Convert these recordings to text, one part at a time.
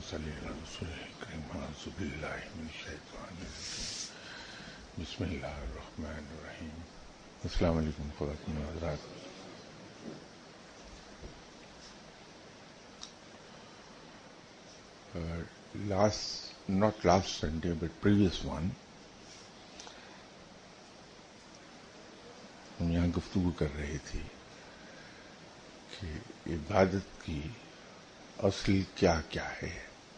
صلی اللہ رسول کریم اعوذ باللہ من الشیطان الرجیم بسم اللہ الرحمن الرحیم. السلام علیکم خواتین و حضرات. Not last Sunday but previous one, ہم یہاں گفتگو کر رہے تھے کہ عبادت کی اصل کیا کیا ہے.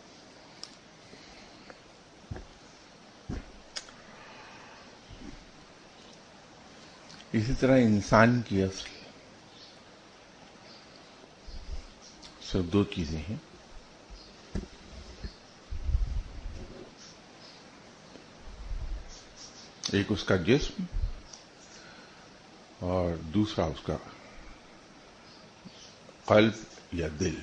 اسی طرح انسان کی اصل صرف دو چیزیں ہیں. ایک اس کا جسم اور دوسرا اس کا قلب یا دل.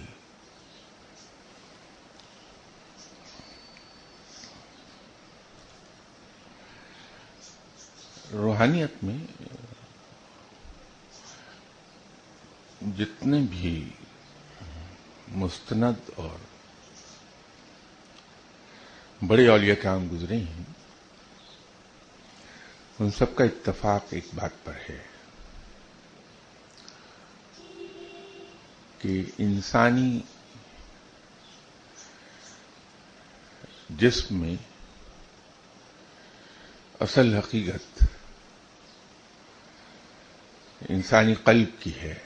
روحانیت میں جتنے بھی مستند اور بڑے اولیاء کرام گزرے ہیں ان سب کا اتفاق ایک بات پر ہے کہ انسانی جسم میں اصل حقیقت انسانی قلب کی ہے.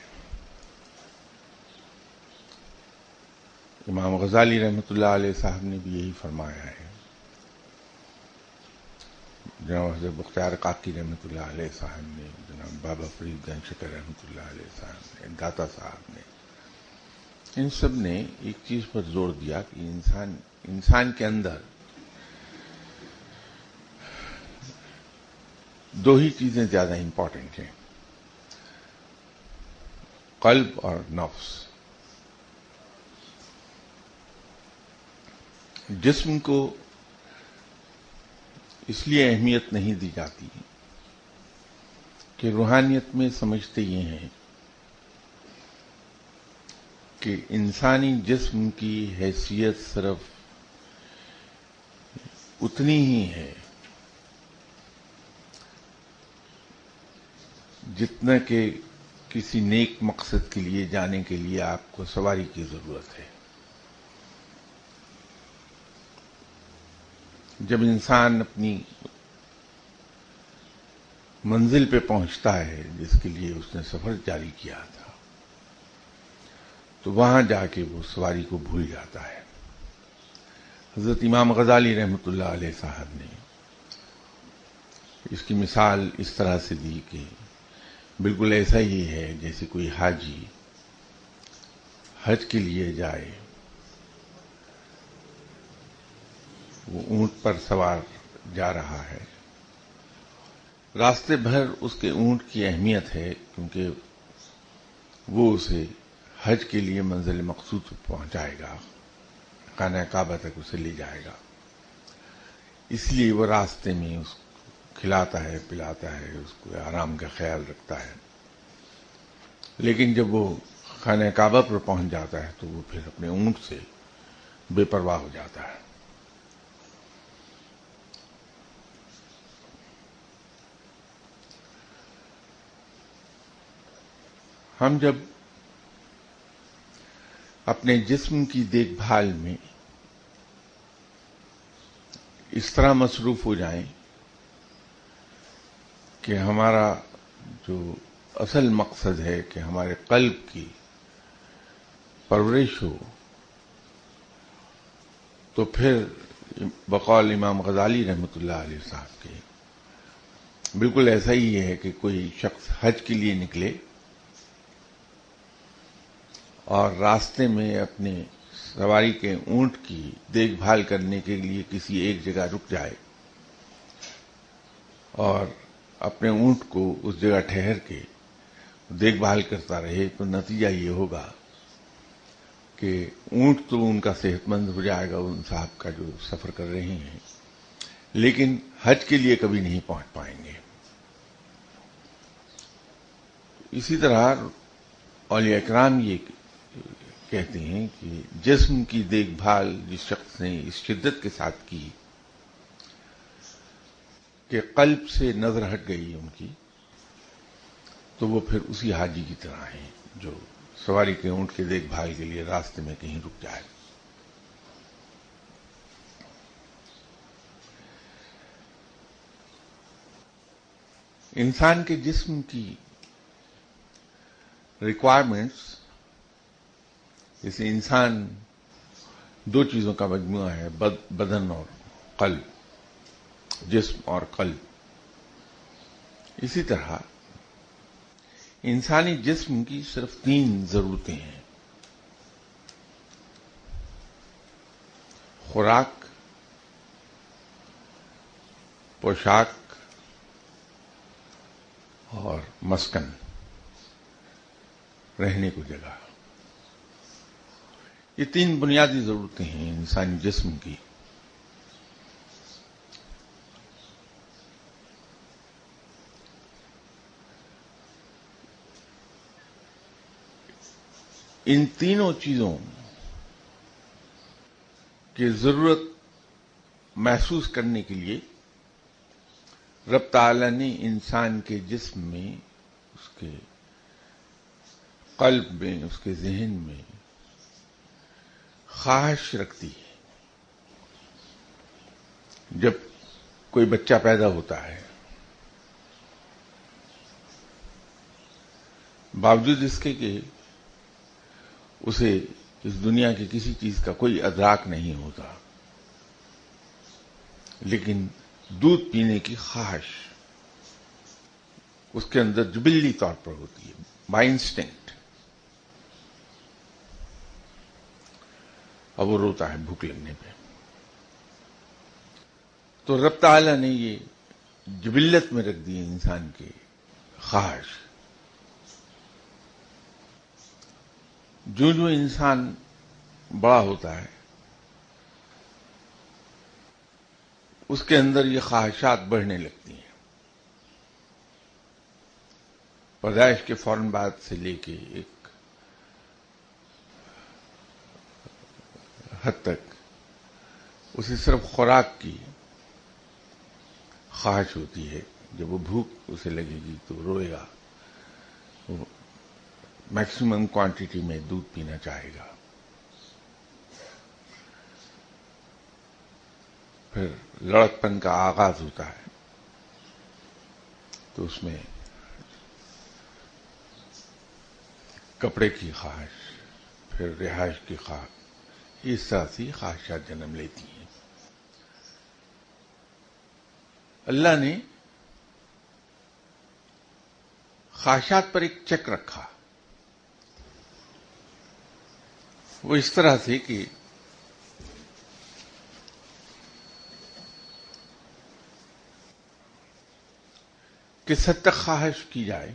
امام غزالی رحمۃ اللہ علیہ صاحب نے بھی یہی فرمایا ہے. جناب حضرت بختیار کاکی رحمۃ اللہ علیہ صاحب نے، جناب بابا فرید گنج شکر رحمۃ اللہ علیہ صاحب نے، داتا صاحب نے، ان سب نے ایک چیز پر زور دیا کہ انسان کے اندر دو ہی چیزیں زیادہ امپورٹنٹ ہیں، قلب اور نفس. جسم کو اس لیے اہمیت نہیں دی جاتی کہ روحانیت میں سمجھتے یہ ہیں کہ انسانی جسم کی حیثیت صرف اتنی ہی ہے جتنا کہ کسی نیک مقصد کے لیے جانے کے لیے آپ کو سواری کی ضرورت ہے. جب انسان اپنی منزل پہ پہنچتا ہے جس کے لیے اس نے سفر جاری کیا تھا تو وہاں جا کے وہ سواری کو بھول جاتا ہے. حضرت امام غزالی رحمۃ اللہ علیہ صاحب نے اس کی مثال اس طرح سے دی کہ بالکل ایسا ہی ہے جیسے کوئی حاجی حج کے لیے جائے، وہ اونٹ پر سوار جا رہا ہے، راستے بھر اس کے اونٹ کی اہمیت ہے کیونکہ وہ اسے حج کے لیے منزل مقصود پر پہنچائے گا، خانہ کعبہ تک اسے لے جائے گا، اس لیے وہ راستے میں اس کو کھلاتا ہے، پلاتا ہے، اس کو آرام کا خیال رکھتا ہے. لیکن جب وہ خانہ کعبہ پر پہنچ جاتا ہے تو وہ پھر اپنے اونٹ سے بے پرواہ ہو جاتا ہے. ہم جب اپنے جسم کی دیکھ بھال میں اس طرح مصروف ہو جائیں کہ ہمارا جو اصل مقصد ہے کہ ہمارے قلب کی پرورش ہو، تو پھر بقول امام غزالی رحمۃ اللہ علیہ صاحب کے بالکل ایسا ہی ہے کہ کوئی شخص حج کے لیے نکلے اور راستے میں اپنے سواری کے اونٹ کی دیکھ بھال کرنے کے لیے کسی ایک جگہ رک جائے اور اپنے اونٹ کو اس جگہ ٹھہر کے دیکھ بھال کرتا رہے تو نتیجہ یہ ہوگا کہ اونٹ تو ان کا صحت مند ہو جائے گا، ان صاحب کا جو سفر کر رہے ہیں، لیکن حج کے لیے کبھی نہیں پہنچ پائیں گے. اسی طرح اولیاء کرام یہ کہتے ہیں کہ جسم کی دیکھ بھال جس شخص نے اس شدت کے ساتھ کی کہ قلب سے نظر ہٹ گئی ان کی، تو وہ پھر اسی حاجی کی طرح ہیں جو سواری کے اونٹ کے دیکھ بھال کے لیے راستے میں کہیں رک جائے۔ انسان کے جسم کی ریکوائرمنٹس، جیسے انسان دو چیزوں کا مجموعہ ہے، بدن اور قلب، جسم اور قلب، اسی طرح انسانی جسم کی صرف 3 ضرورتیں ہیں: خوراک، پوشاک اور مسکن، رہنے کو جگہ۔ یہ 3 بنیادی ضرورتیں ہیں انسانی جسم کی۔ ان تینوں چیزوں کی ضرورت محسوس کرنے کے لیے رب تعالی نے انسان کے جسم میں، اس کے قلب میں، اس کے ذہن میں خواہش رکھ دی ہے۔ جب کوئی بچہ پیدا ہوتا ہے، باوجود اس کے کہ اسے اس دنیا کی کسی چیز کا کوئی ادراک نہیں ہوتا، لیکن دودھ پینے کی خواہش اس کے اندر جبلی طور پر ہوتی ہے، بائی انسٹنکٹ۔ اب وہ روتا ہے بھوک لگنے پہ، تو رب تعالیٰ نے یہ جبلت میں رکھ دی انسان کی خواہش۔ جو جو انسان بڑا ہوتا ہے اس کے اندر یہ خواہشات بڑھنے لگتی ہیں۔ پیدائش کے فوراً بعد سے لے کے ایک حد تک اسے صرف خوراک کی خواہش ہوتی ہے۔ جب وہ بھوک اسے لگے گی تو روئے گا، وہ میکسیمم کوانٹٹی میں دودھ پینا چاہے گا۔ پھر لڑکپن کا آغاز ہوتا ہے، تو اس میں کپڑے کی خواہش، پھر رہائش کی خواہش، اس طرح سے خواہشات جنم لیتی ہیں۔ اللہ نے خواہشات پر ایک چیک رکھا، وہ اس طرح سے کس حد تک خواہش کی جائے،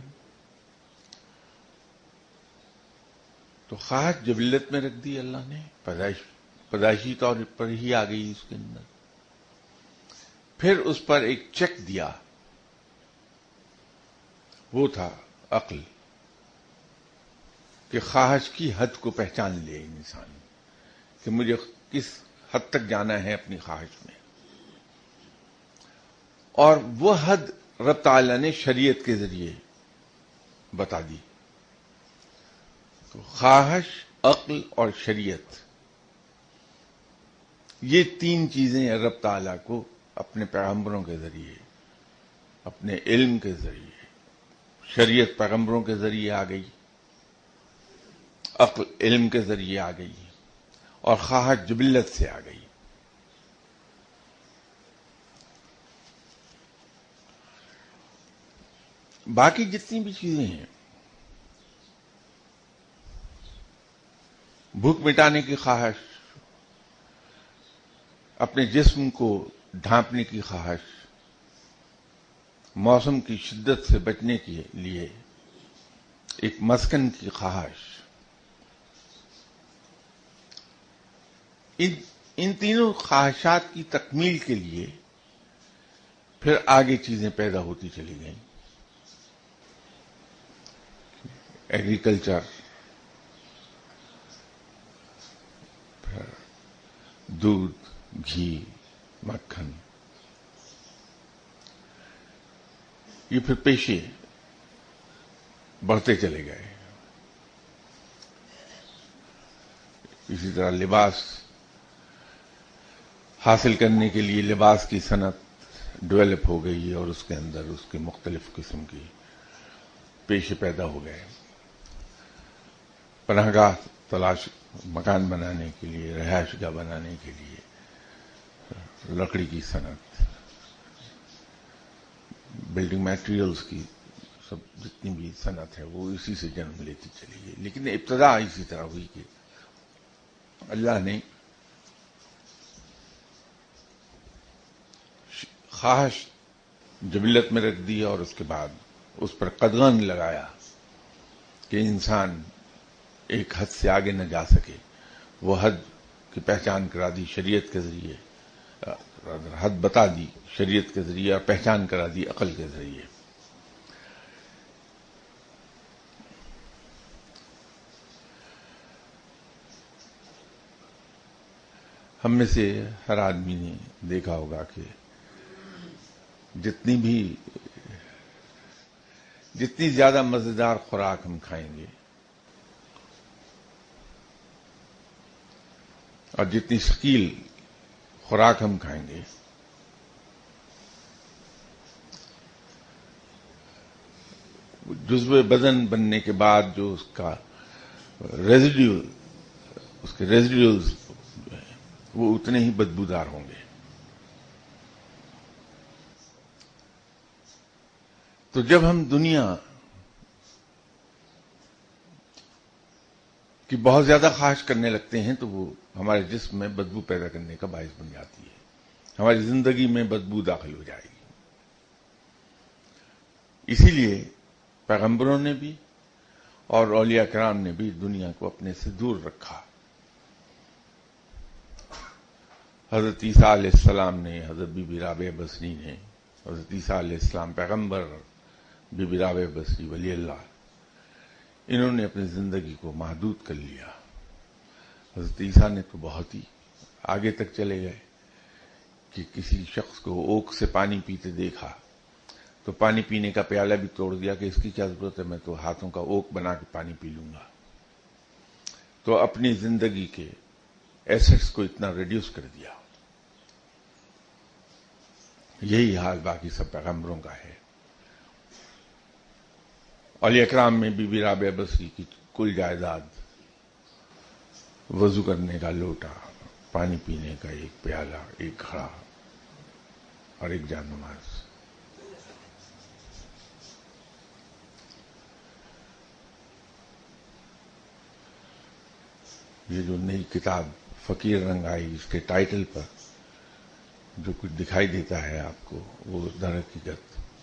تو خواہش جبلت میں رکھ دی اللہ نے، پیدائشی طور پر ہی آ گئی اس کے اندر۔ پھر اس پر ایک چیک دیا، وہ تھا عقل، کہ خواہش کی حد کو پہچان لے انسان، کہ مجھے کس حد تک جانا ہے اپنی خواہش میں، اور وہ حد رب تعالی نے شریعت کے ذریعے بتا دی۔ تو خواہش، عقل اور شریعت، یہ 3 چیزیں رب تعالی کو اپنے پیغمبروں کے ذریعے، اپنے علم کے ذریعے، شریعت پیغمبروں کے ذریعے آ گئی، عقل علم کے ذریعے آ گئی، اور خواہش جبلت سے آ گئی۔ باقی جتنی بھی چیزیں ہیں، بھوک مٹانے کی خواہش، اپنے جسم کو ڈھانپنے کی خواہش، موسم کی شدت سے بچنے کے لیے ایک مسکن کی خواہش، ان تینوں خواہشات کی تکمیل کے لیے پھر آگے چیزیں پیدا ہوتی چلی گئیں۔ ایگریکلچر، दूध, घी, मक्खन, ये फिर पेशे बढ़ते चले गए। इसी तरह लिबास हासिल करने के लिए लिबास की सनत डेवलप हो गई और उसके अंदर उसके मुख्तलिफ किस्म की पेशे पैदा हो गए। पनाहगाह तलाश, मकान बनाने के लिए, रहायशगाह बनाने के लिए लकड़ी की सनत, बिल्डिंग मटेरियल्स की सब जितनी भी सनत है वो इसी से जन्म लेती चली गई। लेकिन इब्तदा इसी तरह हुई कि अल्लाह ने ख्वाहिश जबिलत में रख दी और उसके बाद उस पर कदगन लगाया कि इंसान एक हद से आगे न जा सके। वो हद की पहचान करा दी शरीयत के जरिए, हद बता दी शरीयत के जरिए और पहचान करा दी अकल के जरिए। हम में से हर आदमी ने देखा होगा कि जितनी ज्यादा मजेदार खुराक हम खाएंगे और जितनी शकील खुराक हम खाएंगे, जुज़्व बदन बनने के बाद जो उसका उसके रेजिड्यूल्स जो है वो उतने ही बदबूदार होंगे। तो जब हम दुनिया की बहुत ज्यादा ख्वाहिश करने लगते हैं तो वो हमारे जिस्म में बदबू पैदा करने का बायस बन जाती है, हमारी जिंदगी में बदबू दाखिल हो जाएगी। इसीलिए पैगंबरों ने भी और औलिया किराम ने भी दुनिया को अपने से दूर रखा। हजरत ईसा अलैहिस्सलाम ने, हजरत बीबी राबिया बसरी ने, हजरत ईसा अलैहिस्सलाम पैगंबर, बीबी राबिया बसरी वली अल्लाह, इन्होंने अपनी जिंदगी को महदूद कर लिया। हजरत ईसा ने तो बहुत ही आगे तक चले गए कि किसी शख्स को ओक से पानी पीते देखा तो पानी पीने का प्याला भी तोड़ दिया कि इसकी क्या जरूरत है, मैं तो हाथों का ओक बना के पानी पी लूंगा। तो अपनी जिंदगी के एसेट्स को इतना रिड्यूस कर दिया। यही हाल बाकी सब पैगंबरों का है। औलिया किराम में बीबी राबिया बसरी की कुल जायदाद, वजू करने का लोटा, पानी पीने का एक प्याला, एक घड़ा और एक जानमाज। ये जो नई किताब फकीर रंग आई, इसके टाइटल पर जो कुछ दिखाई देता है आपको, वो दर हकीकत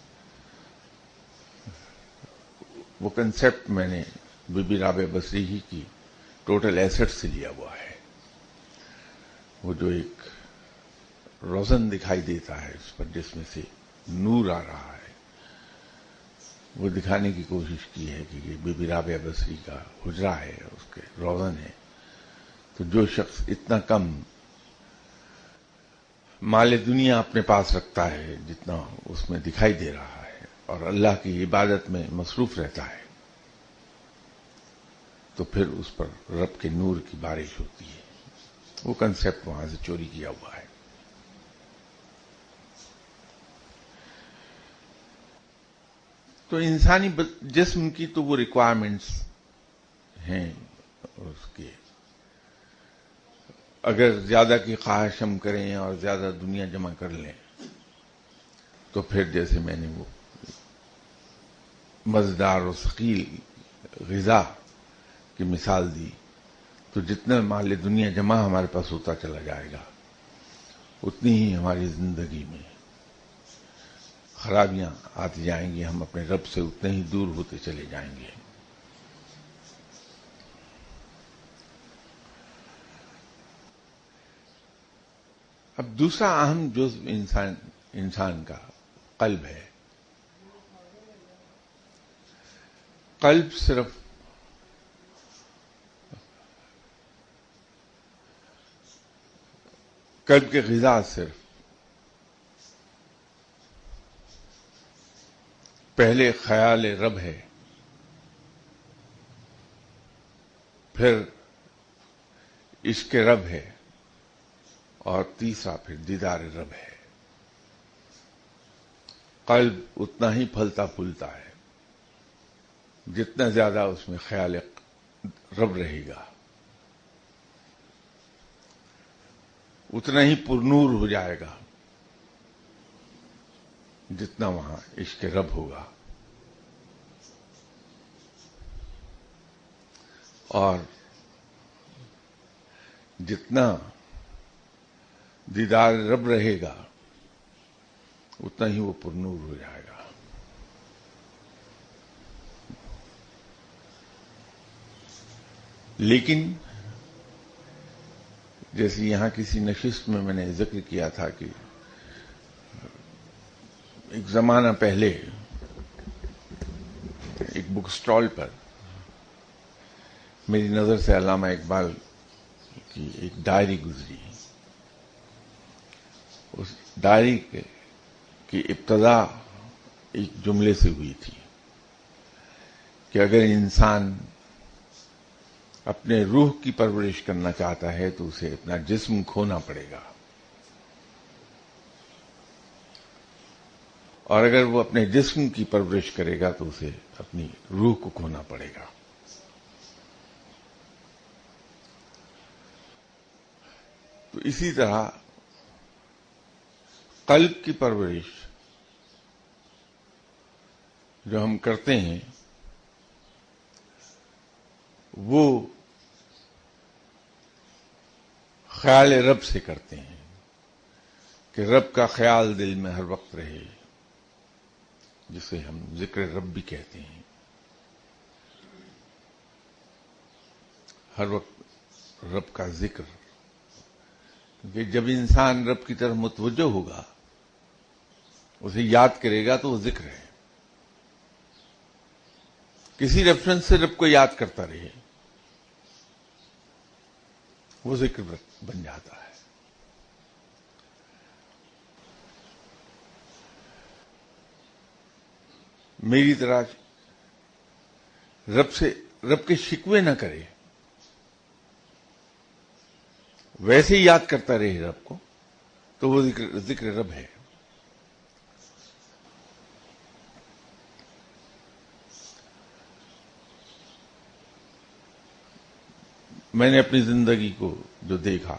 वो कंसेप्ट मैंने बीबी राबिया बसरी ही की टोटल एसेट से लिया हुआ है। वो जो एक रोशन दिखाई देता है इस पर जिसमें से नूर आ रहा है, वो दिखाने की कोशिश की है कि ये बीबी राबिया बसरी का हुजरा है, उसके रोशन है। तो जो शख्स इतना कम माल दुनिया अपने पास रखता है जितना उसमें दिखाई दे रहा है और अल्लाह की इबादत में मसरूफ रहता है, तो फिर उस पर रब के नूर की बारिश होती है। वो कंसेप्ट वहां से चोरी किया हुआ है। तो इंसानी जिस्म की तो वो रिक्वायरमेंट्स हैं उसके। अगर ज्यादा की ख्वाहिश हम करें और ज्यादा दुनिया जमा कर लें तो फिर जैसे मैंने वो मजेदार और सकील ग़िज़ा की मिसाल दी, तो जितना माल दुनिया जमा हमारे पास होता चला जाएगा उतनी ही हमारी जिंदगी में खराबियां आती जाएंगी, हम अपने रब से उतने ही दूर होते चले जाएंगे। अब दूसरा अहम जुज़्व इंसान का कल्ब है। कल्ब सिर्फ قلب کی غذا صرف پہلے خیال رب ہے، پھر عشق رب ہے، اور تیسرا پھر دیدار رب ہے۔ قلب اتنا ہی پھلتا پھولتا ہے جتنا زیادہ اس میں خیال رب رہے گا، اتنا ہی پرنور ہو جائے گا جتنا وہاں عشق رب ہوگا، اور جتنا دیدار رب رہے گا اتنا ہی وہ پرنور ہو جائے گا۔ لیکن جیسے یہاں کسی نشست میں نے ذکر کیا تھا کہ ایک زمانہ پہلے ایک بک سٹال پر میری نظر سے علامہ اقبال کی ایک ڈائری گزری۔ اس ڈائری کی ابتدا ایک جملے سے ہوئی تھی کہ اگر انسان اپنے روح کی پرورش کرنا چاہتا ہے تو اسے اپنا جسم کھونا پڑے گا، اور اگر وہ اپنے جسم کی پرورش کرے گا تو اسے اپنی روح کو کھونا پڑے گا۔ تو اسی طرح قلب کی پرورش جو ہم کرتے ہیں وہ خیال رب سے کرتے ہیں کہ رب کا خیال دل میں ہر وقت رہے، جسے ہم ذکر رب بھی کہتے ہیں۔ ہر وقت رب کا ذکر، کیونکہ جب انسان رب کی طرف متوجہ ہوگا، اسے یاد کرے گا تو وہ ذکر ہے۔ کسی ریفرنس سے رب کو یاد کرتا رہے، وہ ذکر بن جاتا ہے۔ میری طرح رب کے شکوے نہ کرے، ویسے ہی یاد کرتا رہے رب کو، تو وہ ذکر رب ہے۔ میں نے اپنی زندگی کو جو دیکھا،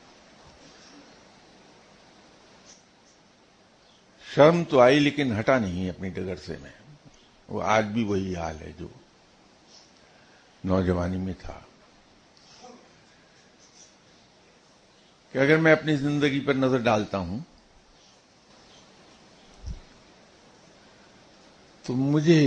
شرم تو آئی لیکن ہٹا نہیں اپنی ڈگر سے میں۔ وہ آج بھی وہی حال ہے جو نوجوانی میں تھا، کہ اگر میں اپنی زندگی پر نظر ڈالتا ہوں تو مجھے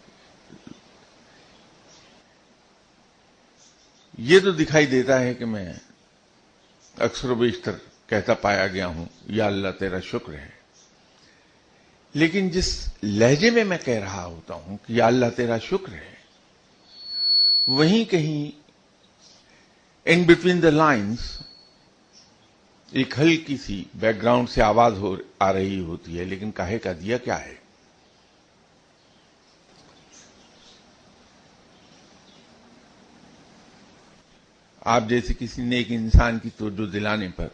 یہ تو دکھائی دیتا ہے کہ میں اکثر و بیشتر کہتا پایا گیا ہوں یا اللہ تیرا شکر ہے، لیکن جس لہجے میں کہہ رہا ہوتا ہوں کہ یا اللہ تیرا شکر ہے، وہیں کہیں ان بٹوین دا لائنز ایک ہلکی سی بیک گراؤنڈ سے آواز آ رہی ہوتی ہے، لیکن کہے کا دیا کیا ہے؟ آپ جیسے کسی نیک انسان کی توجہ دلانے پر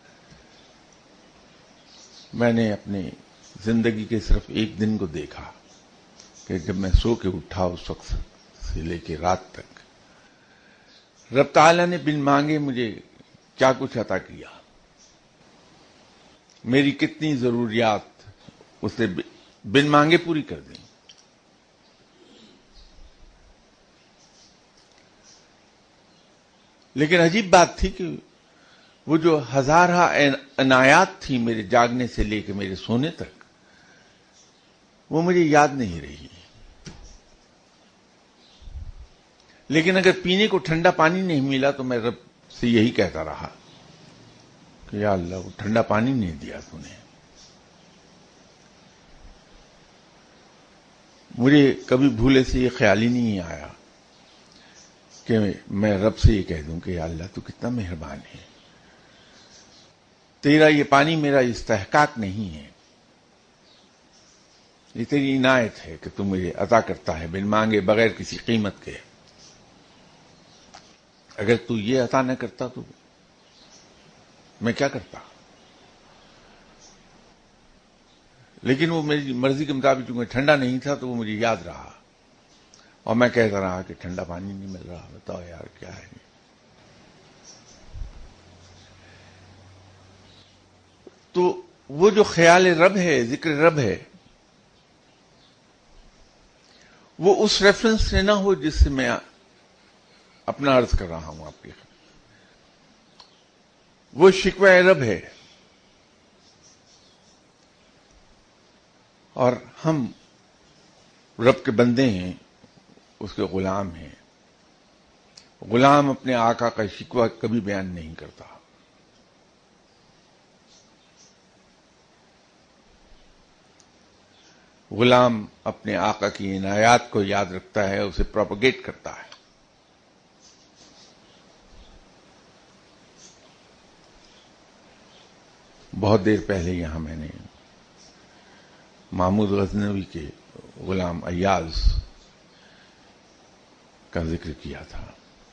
میں نے اپنے زندگی کے صرف ایک دن کو دیکھا کہ جب میں سو کے اٹھا اس وقت سے لے کے رات تک رب تعالیٰ نے بن مانگے مجھے کیا کچھ عطا کیا، میری کتنی ضروریات اس نے بن مانگے پوری کر دیں۔ لیکن عجیب بات تھی کہ وہ جو ہزارہ عنایات تھی میرے جاگنے سے لے کے میرے سونے تک، وہ مجھے یاد نہیں رہی۔ لیکن اگر پینے کو ٹھنڈا پانی نہیں ملا تو میں رب سے یہی کہتا رہا کہ یا اللہ وہ ٹھنڈا پانی نہیں دیا تو نے۔ مجھے کبھی بھولے سے یہ خیال ہی نہیں آیا کہ میں رب سے یہ کہہ دوں کہ یا اللہ تو کتنا مہربان ہے، تیرا یہ پانی میرا استحقاق نہیں ہے، یہ تیری عنایت ہے کہ تم مجھے عطا کرتا ہے بن مانگے بغیر کسی قیمت کے۔ اگر تو یہ عطا نہ کرتا تو میں کیا کرتا؟ لیکن وہ میری مرضی کے مطابق چونکہ ٹھنڈا نہیں تھا تو وہ مجھے یاد رہا، اور میں کہتا رہا کہ ٹھنڈا پانی نہیں مل رہا، بتاؤ یار کیا ہے۔ تو وہ جو خیال رب ہے، ذکر رب ہے، وہ اس ریفرنس سے نہ ہو جس سے میں اپنا عرض کر رہا ہوں آپ کے، وہ شکوہ رب ہے، اور ہم رب کے بندے ہیں، اس کے غلام ہیں۔ غلام اپنے آقا کا شکوہ کبھی بیان نہیں کرتا۔ غلام اپنے آقا کی عنایات کو یاد رکھتا ہے، اسے پروپیگیٹ کرتا ہے۔ بہت دیر پہلے یہاں میں نے محمود غزنوی کے غلام ایاز کا ذکر کیا تھا۔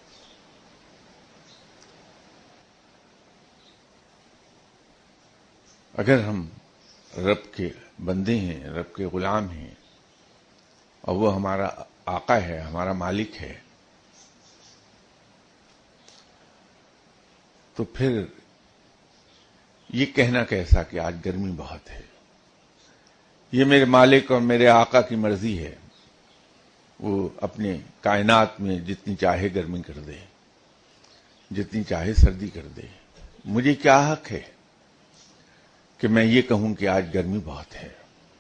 اگر ہم رب کے بندے ہیں، رب کے غلام ہیں، اور وہ ہمارا آقا ہے، ہمارا مالک ہے، تو پھر یہ کہنا کیسا کہ آج گرمی بہت ہے؟ یہ میرے مالک اور میرے آقا کی مرضی ہے، وہ اپنے کائنات میں جتنی چاہے گرمی کر دے، جتنی چاہے سردی کر دے، مجھے کیا حق ہے کہ میں یہ کہوں کہ آج گرمی بہت ہے؟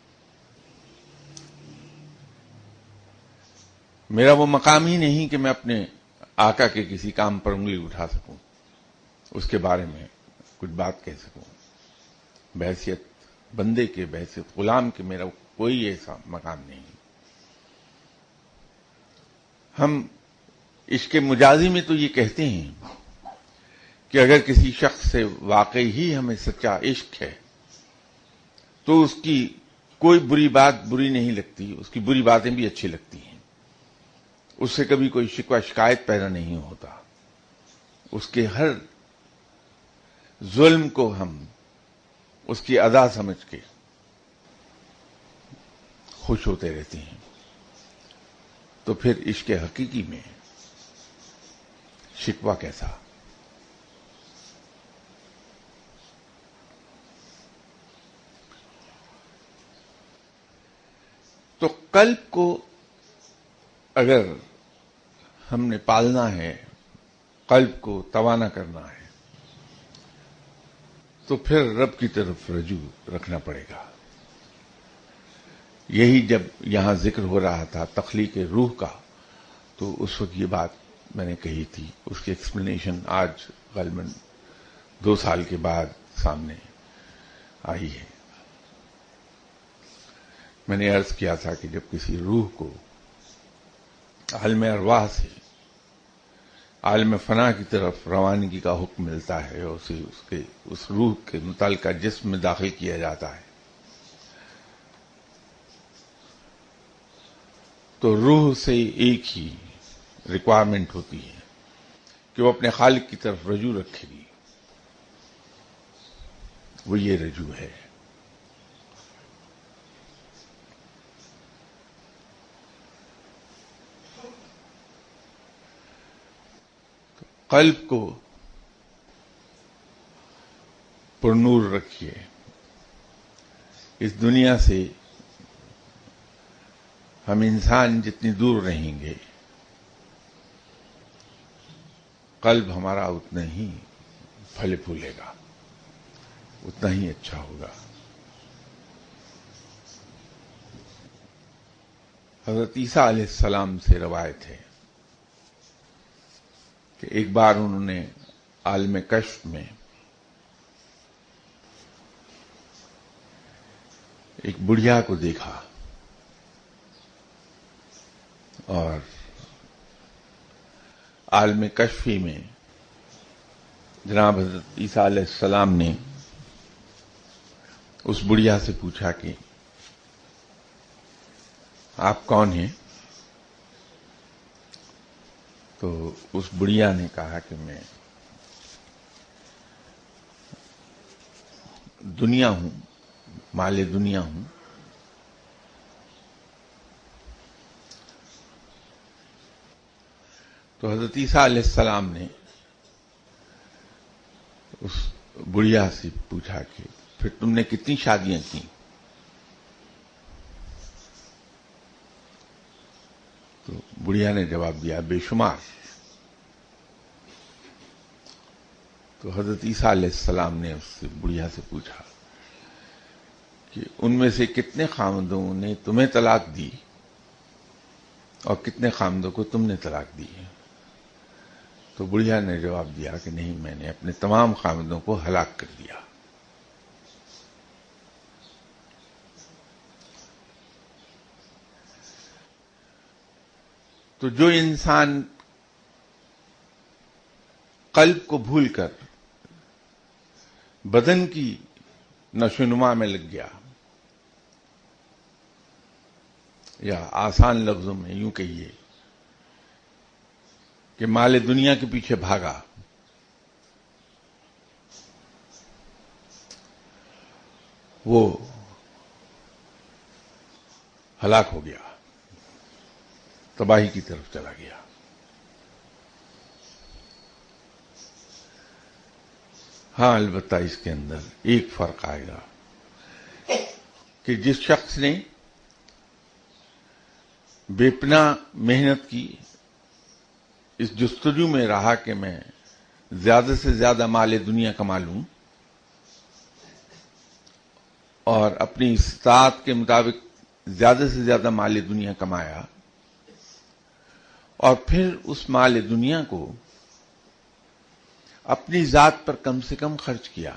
میرا وہ مقام ہی نہیں کہ میں اپنے آقا کے کسی کام پر انگلی اٹھا سکوں، اس کے بارے میں کچھ بات کہہ سکوں۔ بحیثیت بندے کے، بحیثیت غلام کے میرا کوئی ایسا مقام نہیں۔ ہم عشق مجازی میں تو یہ کہتے ہیں کہ اگر کسی شخص سے واقعی ہی ہمیں سچا عشق ہے تو اس کی کوئی بری بات بری نہیں لگتی، اس کی بری باتیں بھی اچھی لگتی ہیں، اس سے کبھی کوئی شکوہ شکایت پیدا نہیں ہوتا، اس کے ہر ظلم کو ہم اس کی ادا سمجھ کے خوش ہوتے رہتے ہیں۔ تو پھر عشق حقیقی میں شکوہ کیسا؟ تو قلب کو اگر ہم نے پالنا ہے، قلب کو توانا کرنا ہے، تو پھر رب کی طرف رجوع رکھنا پڑے گا۔ یہی جب یہاں ذکر ہو رہا تھا تخلیق روح کا، تو اس وقت یہ بات میں نے کہی تھی، اس کی ایکسپلینیشن آج غالباً 2 سال کے بعد سامنے آئی ہے۔ میں نے عرض کیا تھا کہ جب کسی روح کو عالم ارواح سے عالم فنا کی طرف روانگی کا حکم ملتا ہے اور اسے اس روح کے متعلقہ جسم میں داخل کیا جاتا ہے، تو روح سے ایک ہی ریکوائرمنٹ ہوتی ہے کہ وہ اپنے خالق کی طرف رجوع رکھے گی، وہ یہ رجوع ہے۔ قلب کو پرنور رکھیے۔ اس دنیا سے ہم انسان جتنی دور رہیں گے، قلب ہمارا اتنا ہی پھلے پھولے گا، اتنا ہی اچھا ہوگا۔ حضرت عیسیٰ علیہ السلام سے روایت ہے کہ ایک بار انہوں نے عالم کشف میں ایک بڑھیا کو دیکھا، اور عالم کشفی میں جناب حضرت عیسیٰ علیہ السلام نے اس بڑھیا سے پوچھا کہ آپ کون ہیں؟ تو اس بڑھیا نے کہا کہ میں دنیا ہوں، مال دنیا ہوں۔ تو حضرت عیسیٰ علیہ السلام نے اس بڑھیا سے پوچھا کہ پھر تم نے کتنی شادیاں کی؟ تو بڑھیا نے جواب دیا بے شمار۔ تو حضرت عیسیٰ علیہ السلام نے اس سے بڑھیا سے پوچھا کہ ان میں سے کتنے خامندوں نے تمہیں طلاق دی اور کتنے خامندوں کو تم نے طلاق دی؟ تو بڑھیا نے جواب دیا کہ نہیں، میں نے اپنے تمام خامندوں کو ہلاک کر دیا۔ تو جو انسان قلب کو بھول کر بدن کی نشو و نما میں لگ گیا، یا آسان لفظوں میں یوں کہیے کہ مال دنیا کے پیچھے بھاگا، وہ ہلاک ہو گیا، تباہی کی طرف چلا گیا۔ ہاں، البتہ اس کے اندر ایک فرق آئے گا کہ جس شخص نے بے پناہ محنت کی، اس جستجو میں رہا کہ میں زیادہ سے زیادہ مال دنیا کما لوں، اور اپنی استطاعت کے مطابق زیادہ سے زیادہ مال دنیا کمایا، اور پھر اس مال دنیا کو اپنی ذات پر کم سے کم خرچ کیا،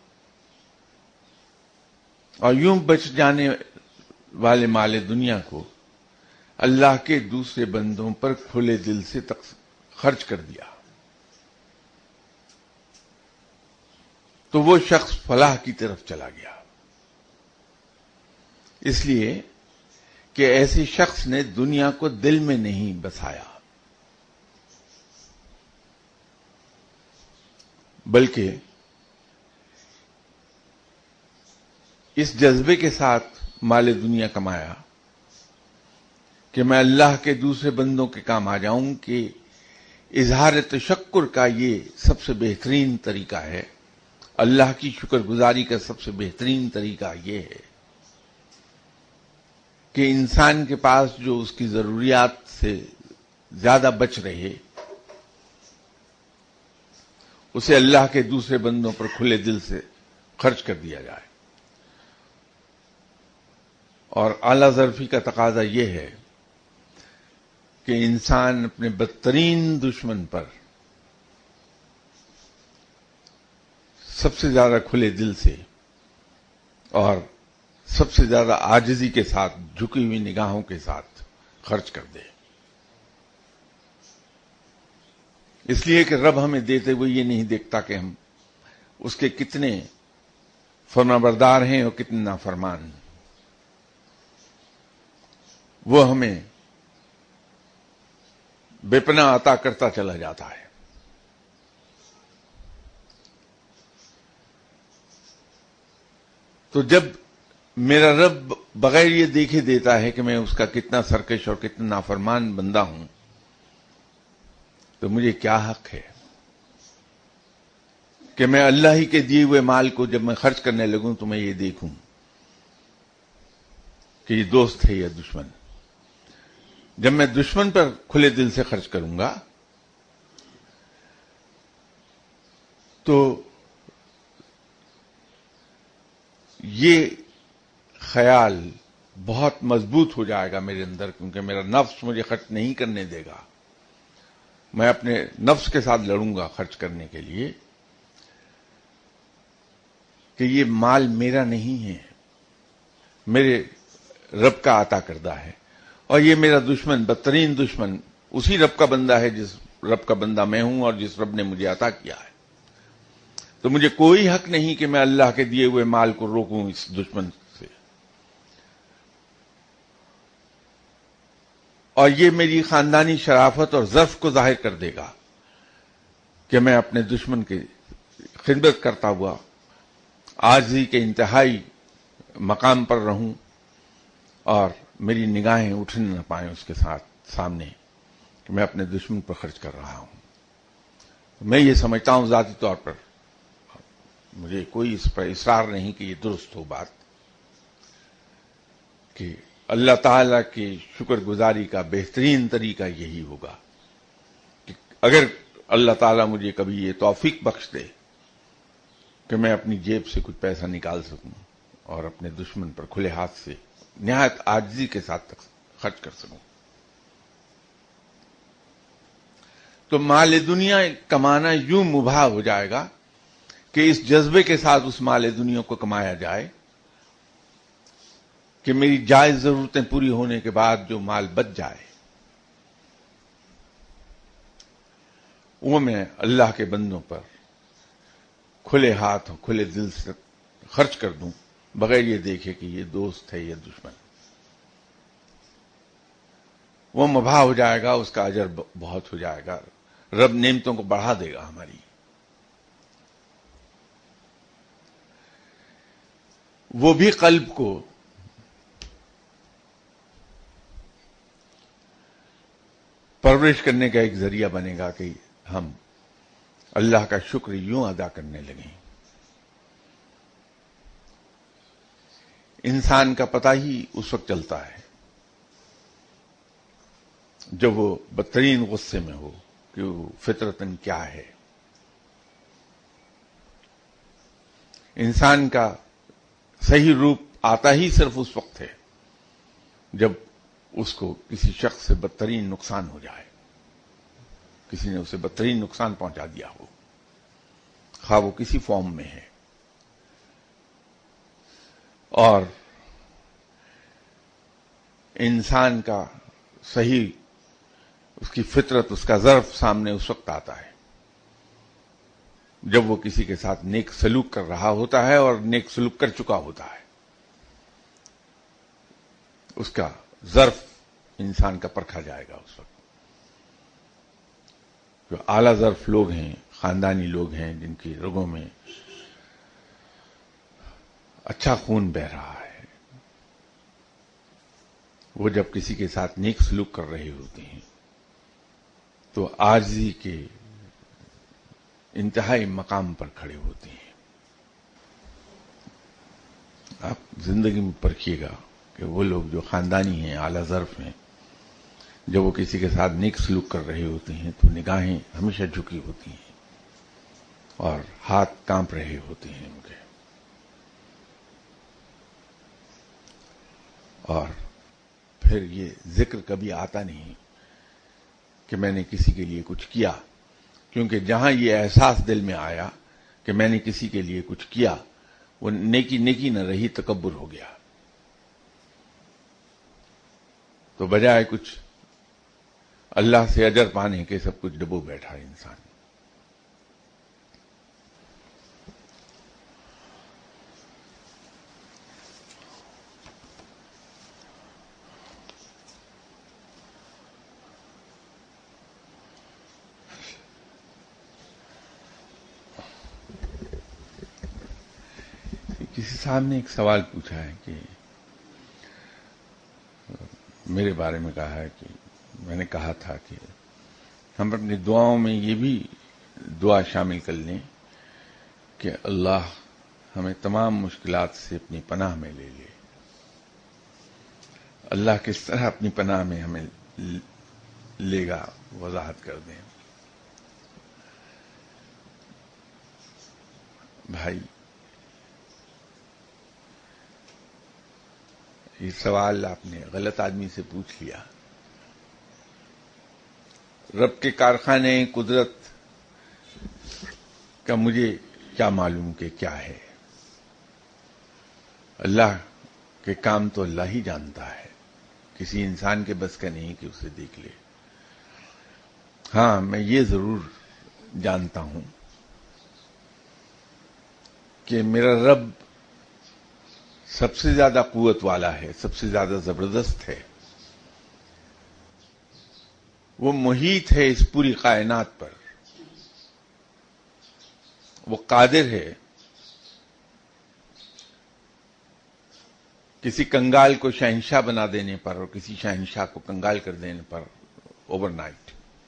اور یوں بچ جانے والے مال دنیا کو اللہ کے دوسرے بندوں پر کھلے دل سے خرچ کر دیا، تو وہ شخص فلاح کی طرف چلا گیا۔ اس لیے کہ ایسے شخص نے دنیا کو دل میں نہیں بسایا، بلکہ اس جذبے کے ساتھ مال دنیا کمایا کہ میں اللہ کے دوسرے بندوں کے کام آ جاؤں، کہ اظہار تشکر کا یہ سب سے بہترین طریقہ ہے، اللہ کی شکر گزاری کا سب سے بہترین طریقہ یہ ہے کہ انسان کے پاس جو اس کی ضروریات سے زیادہ بچ رہے، اسے اللہ کے دوسرے بندوں پر کھلے دل سے خرچ کر دیا جائے۔ اور اعلی ظرفی کا تقاضا یہ ہے کہ انسان اپنے بدترین دشمن پر سب سے زیادہ کھلے دل سے اور سب سے زیادہ عاجزی کے ساتھ، جھکی ہوئی نگاہوں کے ساتھ خرچ کر دے۔ اس لیے کہ رب ہمیں دیتے ہوئے یہ نہیں دیکھتا کہ ہم اس کے کتنے فرمانبردار ہیں اور کتنے نافرمان۔ وہ ہمیں بے پناہ عطا کرتا چلا جاتا ہے۔ تو جب میرا رب بغیر یہ دیکھے دیتا ہے کہ میں اس کا کتنا سرکش اور کتنا نافرمان بندہ ہوں، تو مجھے کیا حق ہے کہ میں اللہ ہی کے دیے ہوئے مال کو جب میں خرچ کرنے لگوں تو میں یہ دیکھوں کہ یہ دوست ہے یا دشمن۔ جب میں دشمن پر کھلے دل سے خرچ کروں گا تو یہ خیال بہت مضبوط ہو جائے گا میرے اندر، کیونکہ میرا نفس مجھے خرچ نہیں کرنے دے گا۔ میں اپنے نفس کے ساتھ لڑوں گا خرچ کرنے کے لیے کہ یہ مال میرا نہیں ہے، میرے رب کا عطا کردہ ہے، اور یہ میرا دشمن، بدترین دشمن اسی رب کا بندہ ہے جس رب کا بندہ میں ہوں اور جس رب نے مجھے عطا کیا ہے۔ تو مجھے کوئی حق نہیں کہ میں اللہ کے دیے ہوئے مال کو روکوں اس دشمن سے. اور یہ میری خاندانی شرافت اور ظرف کو ظاہر کر دے گا کہ میں اپنے دشمن کی خدمت کرتا ہوا عاجزی کے انتہائی مقام پر رہوں اور میری نگاہیں اٹھ نہ پائیں اس کے سامنے کہ میں اپنے دشمن پر خرچ کر رہا ہوں. میں یہ سمجھتا ہوں ذاتی طور پر، مجھے کوئی اس پر اصرار نہیں کہ یہ درست ہو بات، کہ اللہ تعالی کی شکر گزاری کا بہترین طریقہ یہی ہوگا کہ اگر اللہ تعالیٰ مجھے کبھی یہ توفیق بخش دے کہ میں اپنی جیب سے کچھ پیسہ نکال سکوں اور اپنے دشمن پر کھلے ہاتھ سے نہایت عاجزی کے ساتھ خرچ کر سکوں، تو مال دنیا کمانا یوں مباح ہو جائے گا کہ اس جذبے کے ساتھ اس مال دنیا کو کمایا جائے کہ میری جائز ضرورتیں پوری ہونے کے بعد جو مال بچ جائے وہ میں اللہ کے بندوں پر کھلے ہاتھ اور کھلے دل سے خرچ کر دوں بغیر یہ دیکھے کہ یہ دوست ہے یا دشمن. وہ مباح ہو جائے گا، اس کا اجر بہت ہو جائے گا، رب نعمتوں کو بڑھا دے گا ہماری. وہ بھی قلب کو پرورش کرنے کا ایک ذریعہ بنے گا کہ ہم اللہ کا شکر یوں ادا کرنے لگیں. انسان کا پتہ ہی اس وقت چلتا ہے جب وہ بدترین غصے میں ہو کہ وہ فطرتاً کیا ہے. انسان کا صحیح روپ آتا ہی صرف اس وقت ہے جب اس کو کسی شخص سے بدترین نقصان ہو جائے، کسی نے اسے بدترین نقصان پہنچا دیا ہو، خواہ وہ کسی فارم میں ہے. اور انسان کا صحیح اس کی فطرت، اس کا ظرف سامنے اس وقت آتا ہے جب وہ کسی کے ساتھ نیک سلوک کر رہا ہوتا ہے اور نیک سلوک کر چکا ہوتا ہے. اس کا ظرف انسان کا پرکھا جائے گا اس وقت. جو اعلی ظرف لوگ ہیں، خاندانی لوگ ہیں جن کی رگوں میں اچھا خون بہ رہا ہے، وہ جب کسی کے ساتھ نیک سلوک کر رہے ہوتے ہیں تو عاجزی کے انتہائی مقام پر کھڑے ہوتے ہیں. آپ زندگی میں پرکھیے گا کہ وہ لوگ جو خاندانی ہیں، اعلی ظرف ہیں، جب وہ کسی کے ساتھ نیک سلوک کر رہے ہوتے ہیں تو نگاہیں ہمیشہ جھکی ہوتی ہیں اور ہاتھ کانپ رہے ہوتے ہیں ان کے. اور پھر یہ ذکر کبھی آتا نہیں کہ میں نے کسی کے لیے کچھ کیا، کیونکہ جہاں یہ احساس دل میں آیا کہ میں نے کسی کے لیے کچھ کیا، وہ نیکی نہ رہی، تکبر ہو گیا. تو بجائے کچھ اللہ سے اجر پانے کے سب کچھ ڈبو بیٹھا انسان. کسی صاحب نے ایک سوال پوچھا ہے کہ میرے بارے میں کہا ہے کہ میں نے کہا تھا کہ ہم اپنی دعاؤں میں یہ بھی دعا شامل کر لیں کہ اللہ ہمیں تمام مشکلات سے اپنی پناہ میں لے لے. اللہ کس طرح اپنی پناہ میں ہمیں لے گا وضاحت کر دیں. بھائی، یہ سوال آپ نے غلط آدمی سے پوچھ لیا. رب کے کارخانے قدرت کا مجھے کیا معلوم کہ کیا ہے. اللہ کے کام تو اللہ ہی جانتا ہے، کسی انسان کے بس کا نہیں کہ اسے دیکھ لے. ہاں، میں یہ ضرور جانتا ہوں کہ میرا رب سب سے زیادہ قوت والا ہے، سب سے زیادہ زبردست ہے، وہ محیط ہے اس پوری کائنات پر، وہ قادر ہے کسی کنگال کو شہنشاہ بنا دینے پر اور کسی شہنشاہ کو کنگال کر دینے پر اوور نائٹ۔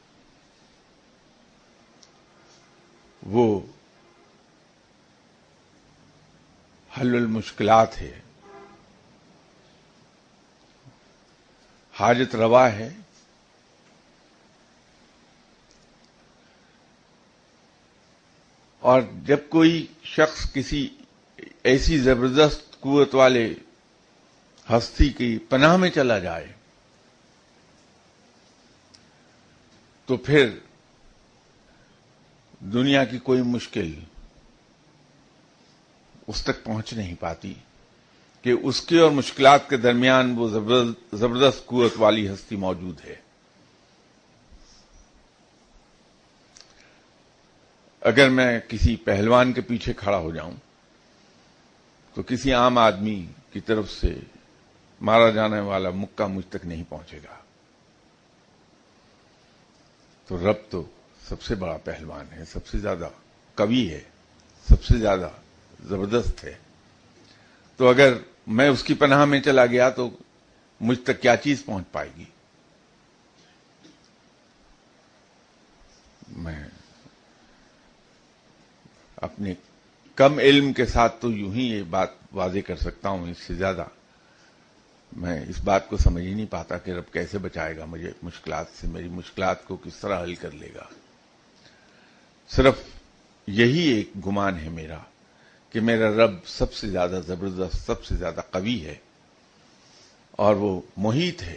وہ حل المشکلات ہے، حاجت روا ہے، اور جب کوئی شخص کسی ایسی زبردست قوت والے ہستی کی پناہ میں چلا جائے تو پھر دنیا کی کوئی مشکل اس تک پہنچ نہیں پاتی کہ اس کے اور مشکلات کے درمیان وہ زبردست قوت والی ہستی موجود ہے۔ اگر میں کسی پہلوان کے پیچھے کھڑا ہو جاؤں تو کسی عام آدمی کی طرف سے مارا جانے والا مکہ مجھ تک نہیں پہنچے گا۔ تو رب تو سب سے بڑا پہلوان ہے، سب سے زیادہ قوی ہے، سب سے زیادہ زبردست ہے، تو اگر میں اس کی پناہ میں چلا گیا تو مجھ تک کیا چیز پہنچ پائے گی؟ میں اپنے کم علم کے ساتھ تو یوں ہی یہ بات واضح کر سکتا ہوں، اس سے زیادہ میں اس بات کو سمجھ ہی نہیں پاتا کہ رب کیسے بچائے گا مجھے مشکلات سے، میری مشکلات کو کس طرح حل کر لے گا۔ صرف یہی ایک گمان ہے میرا کہ میرا رب سب سے زیادہ زبردست، سب سے زیادہ قوی ہے، اور وہ محیط ہے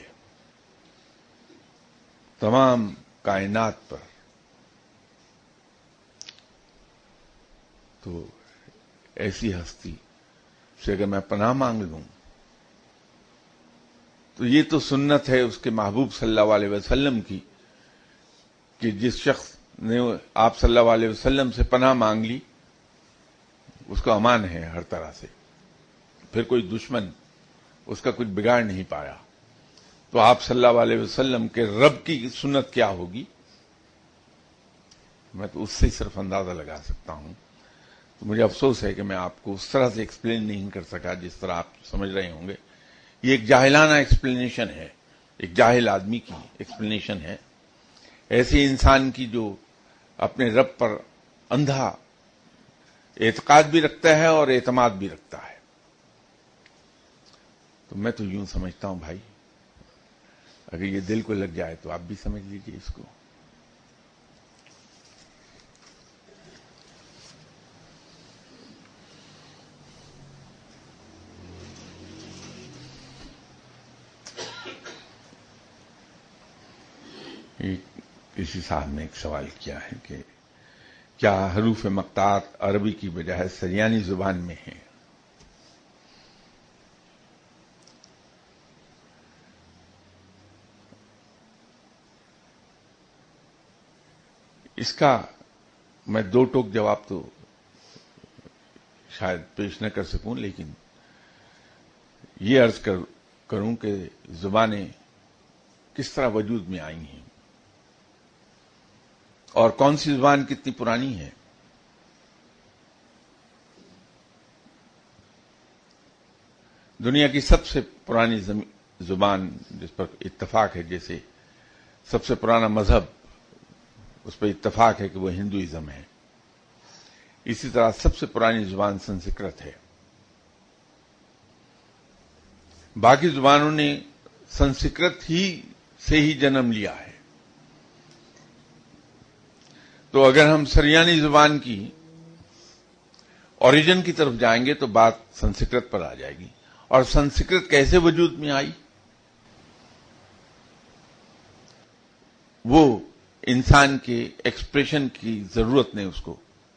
تمام کائنات پر۔ تو ایسی ہستی سے اگر میں پناہ مانگ لوں تو یہ تو سنت ہے اس کے محبوب صلی اللہ علیہ وسلم کی کہ جس شخص نے آپ صلی اللہ علیہ وسلم سے پناہ مانگ لی اس کو امان ہے ہر طرح سے، پھر کوئی دشمن اس کا کچھ بگاڑ نہیں پایا۔ تو آپ صلی اللہ علیہ وسلم کے رب کی سنت کیا ہوگی، میں تو اس سے صرف اندازہ لگا سکتا ہوں۔ تو مجھے افسوس ہے کہ میں آپ کو اس طرح سے ایکسپلین نہیں کر سکا جس طرح آپ سمجھ رہے ہوں گے۔ یہ ایک جاہلانہ ایکسپلینیشن ہے، ایک جاہل آدمی کی ایکسپلینیشن ہے، ایسے انسان کی جو اپنے رب پر اندھا اعتقاد بھی رکھتا ہے اور اعتماد بھی رکھتا ہے۔ تو میں تو یوں سمجھتا ہوں بھائی، اگر یہ دل کو لگ جائے تو آپ بھی سمجھ لیجئے اس کو۔ کسی صاحب نے ایک سوال کیا ہے کہ کیا حروف مقطوعات عربی کی بجائے سریانی زبان میں ہیں؟ اس کا میں دو ٹوک جواب تو شاید پیش نہ کر سکوں، لیکن یہ عرض کروں کہ زبانیں کس طرح وجود میں آئی ہیں اور کون سی زبان کتنی پرانی ہے۔ دنیا کی سب سے پرانی زبان جس پر اتفاق ہے، جیسے سب سے پرانا مذہب اس پر اتفاق ہے کہ وہ ہندوازم ہے، اسی طرح سب سے پرانی زبان سنسکرت ہے۔ باقی زبانوں نے سنسکرت ہی سے ہی جنم لیا ہے۔ تو اگر ہم سریانی زبان کی اوریجن کی طرف جائیں گے تو بات سنسکرت پر آ جائے گی۔ اور سنسکرت کیسے وجود میں آئی؟ وہ انسان کے ایکسپریشن کی ضرورت نے اس کو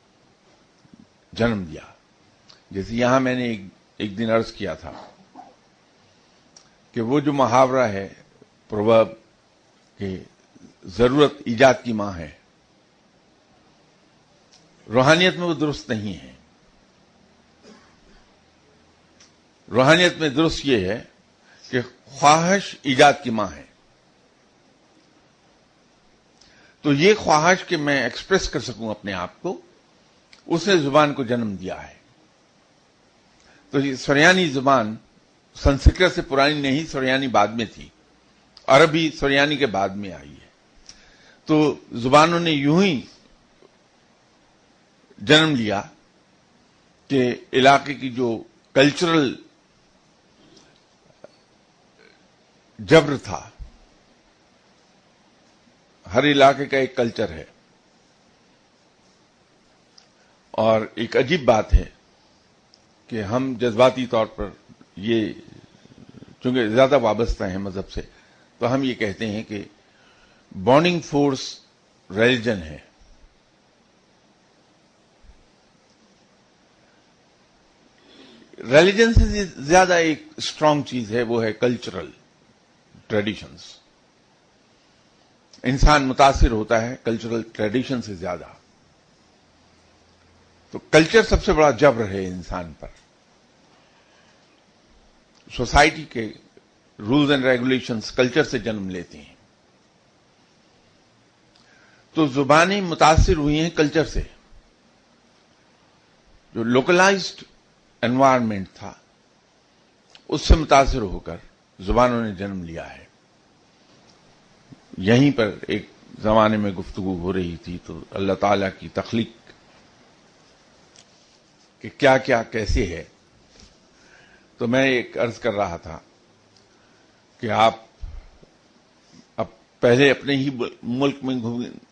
جنم دیا۔ جیسے یہاں میں نے ایک دن عرض کیا تھا کہ وہ جو محاورہ ہے پروورب کہ ضرورت ایجاد کی ماں ہے، روحانیت میں وہ درست نہیں ہے۔ روحانیت میں درست یہ ہے کہ خواہش ایجاد کی ماں ہے. تو یہ خواہش کہ میں ایکسپریس کر سکوں اپنے آپ کو، اس نے زبان کو جنم دیا ہے. تو یہ سریانی زبان سنسکرت سے پرانی نہیں، سریانی بعد میں تھی، عربی سریانی کے بعد میں آئی ہے. تو زبانوں نے یوں ہی جنم لیا کہ علاقے کی جو کلچرل جبر تھا، ہر علاقے کا ایک کلچر ہے، اور ایک عجیب بات ہے کہ ہم جذباتی طور پر یہ چونکہ زیادہ وابستہ ہیں مذہب سے، تو ہم یہ کہتے ہیں کہ بانڈنگ فورس ریلیجن ہے. ریلیجن سے زیادہ ایک اسٹرانگ چیز ہے، وہ ہے کلچرل ٹریڈیشنز. انسان متاثر ہوتا ہے کلچرل ٹریڈیشن سے زیادہ. تو کلچر سب سے بڑا جبر ہے انسان پر. سوسائٹی کے رولز اینڈ ریگولیشنز کلچر سے جنم لیتے ہیں. تو زبانیں متاثر ہوئی ہیں کلچر سے. جو لوکلائزڈ انوائرمنٹ تھا اس سے متاثر ہو کر زبانوں نے جنم لیا ہے. یہیں پر ایک زمانے میں گفتگو ہو رہی تھی تو اللہ تعالی کی تخلیق کہ کیا کیا کیسے ہے، تو میں ایک عرض کر رہا تھا کہ آپ اب پہلے اپنے ہی ملک میں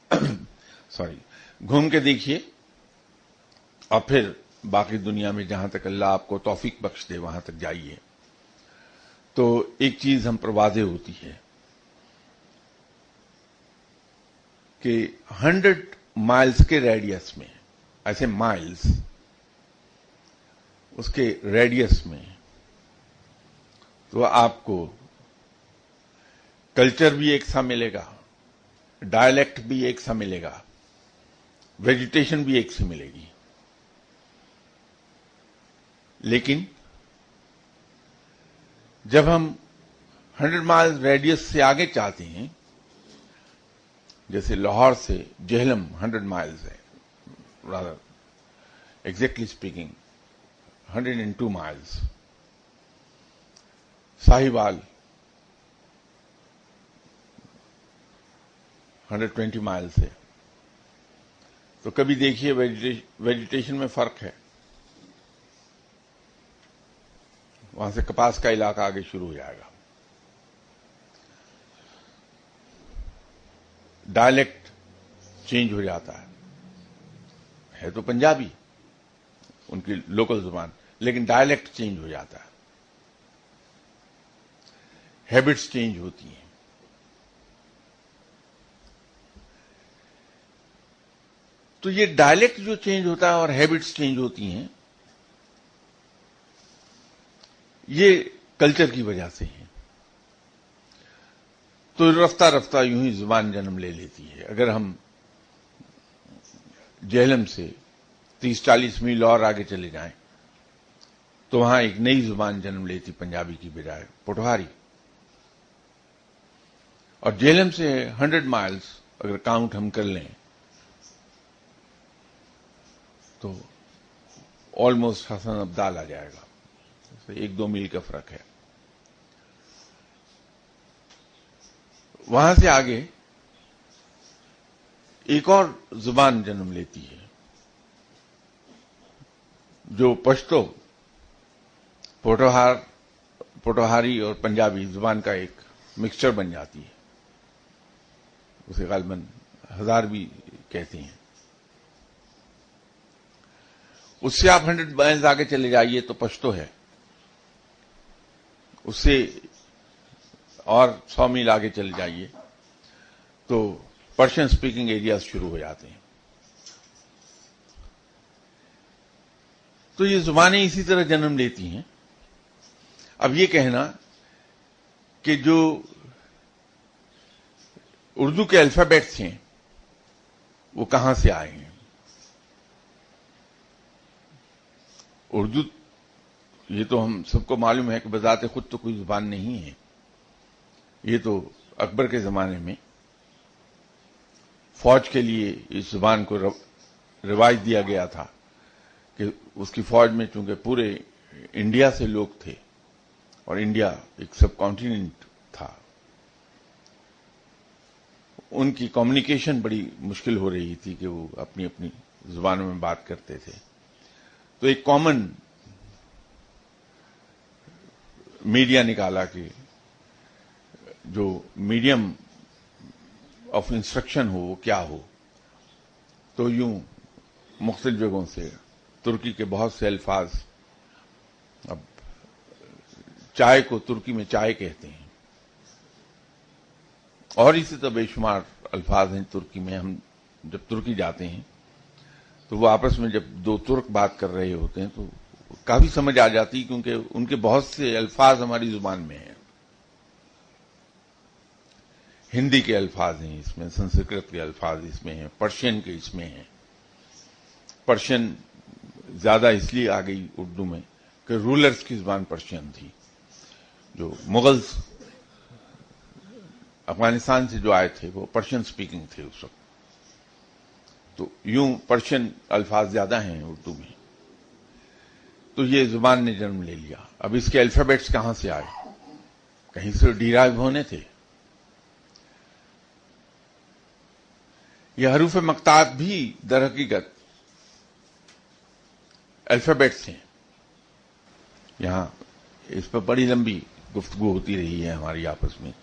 گھوم کے دیکھیے، اور پھر باقی دنیا میں جہاں تک اللہ آپ کو توفیق بخش دے وہاں تک جائیے. تو ایک چیز ہم پر واضح ہوتی ہے کہ 100 مائلز کے ریڈیس میں، ایسے مائلز اس کے ریڈیس میں، تو آپ کو کلچر بھی ایک سا ملے گا، ڈائلیکٹ بھی ایک سا ملے گا، ویجیٹیشن بھی ایک سی ملے گی. لیکن جب ہم 100 مائل ریڈیس سے آگے چاہتے ہیں، جیسے لاہور سے جہلم 100 مائلز ہے، rather exactly speaking 102 miles, Sahiwal 120 miles ہے. تو کبھی دیکھیے ویجیٹیشن میں فرق ہے. وہاں سے کپاس کا علاقہ آگے شروع ہو جائے گا. ڈائلیکٹ چینج ہو جاتا ہے تو پنجابی ان کی لوکل زبان، لیکن ڈائلیکٹ چینج ہو جاتا ہے، ہیبٹس چینج ہوتی ہیں. تو یہ ڈائلیکٹ جو چینج ہوتا ہے اور ہیبٹس چینج ہوتی ہیں، یہ کلچر کی وجہ سے ہے. تو رفتہ رفتہ یوں ہی زبان جنم لے لیتی ہے. اگر ہم جہلم سے 30-40 میل اور آگے چلے جائیں تو وہاں ایک نئی زبان جنم لیتی پنجابی کی بجائے، پوٹھوہاری. اور جہلم سے 100 مائلز اگر کاؤنٹ ہم کر لیں تو آلموسٹ حسن ابدال آ جائے گا. 1-2 میل کا فرق ہے. وہاں سے آگے ایک اور زبان جنم لیتی ہے جو پشتو، پوٹوہاری اور پنجابی زبان کا ایک مکسچر بن جاتی ہے. اسے غالباً ہزاروی کہتے ہیں. اس سے آپ 100 مائلز آگے چلے جائیے تو پشتو ہے. اس سے اور 100 میل آگے چلے جائیے تو پرشین اسپیکنگ ایریاز شروع ہو جاتے ہیں. تو یہ زبانیں اسی طرح جنم لیتی ہیں. اب یہ کہنا کہ جو اردو کے الفابیٹس ہیں وہ کہاں سے آئے ہیں، اردو یہ تو ہم سب کو معلوم ہے کہ بذات خود تو کوئی زبان نہیں ہے. یہ تو اکبر کے زمانے میں فوج کے لیے اس زبان کو رواج دیا گیا تھا کہ اس کی فوج میں چونکہ پورے انڈیا سے لوگ تھے اور انڈیا ایک سب کانٹیننٹ تھا، ان کی کمیونیکیشن بڑی مشکل ہو رہی تھی کہ وہ اپنی اپنی زبانوں میں بات کرتے تھے. تو ایک کامن میڈیا نکالا کہ جو میڈیم آف انسٹرکشن ہو وہ کیا ہو. تو یوں مختلف جگہوں سے ترکی کے بہت سے الفاظ، اب چائے کو ترکی میں چائے کہتے ہیں، اور اسی طرح بے شمار الفاظ ہیں ترکی میں. ہم جب ترکی جاتے ہیں تو وہ آپس میں جب دو ترک بات کر رہے ہوتے ہیں تو کافی سمجھ آ جاتی، کیونکہ ان کے بہت سے الفاظ ہماری زبان میں ہیں. ہندی کے الفاظ ہیں اس میں، سنسکرت کے الفاظ اس میں ہیں، پرشین کے اس میں ہیں. پرشین زیادہ اس لیے آ گئی اردو میں کہ رولرز کی زبان پرشین تھی. جو مغلز افغانستان سے جو آئے تھے وہ پرشین سپیکنگ تھے اس وقت. تو یوں پرشین الفاظ زیادہ ہیں اردو میں. تو یہ زبان نے جنم لے لیا. اب اس کے الفابیٹس کہاں سے آئے؟ کہیں سے ڈیرائیو ہونے تھے. یہ حروف مقطعات بھی در حقیقت الفابیٹس ہیں. یہاں اس پر بڑی لمبی گفتگو ہوتی رہی ہے ہماری آپس میں.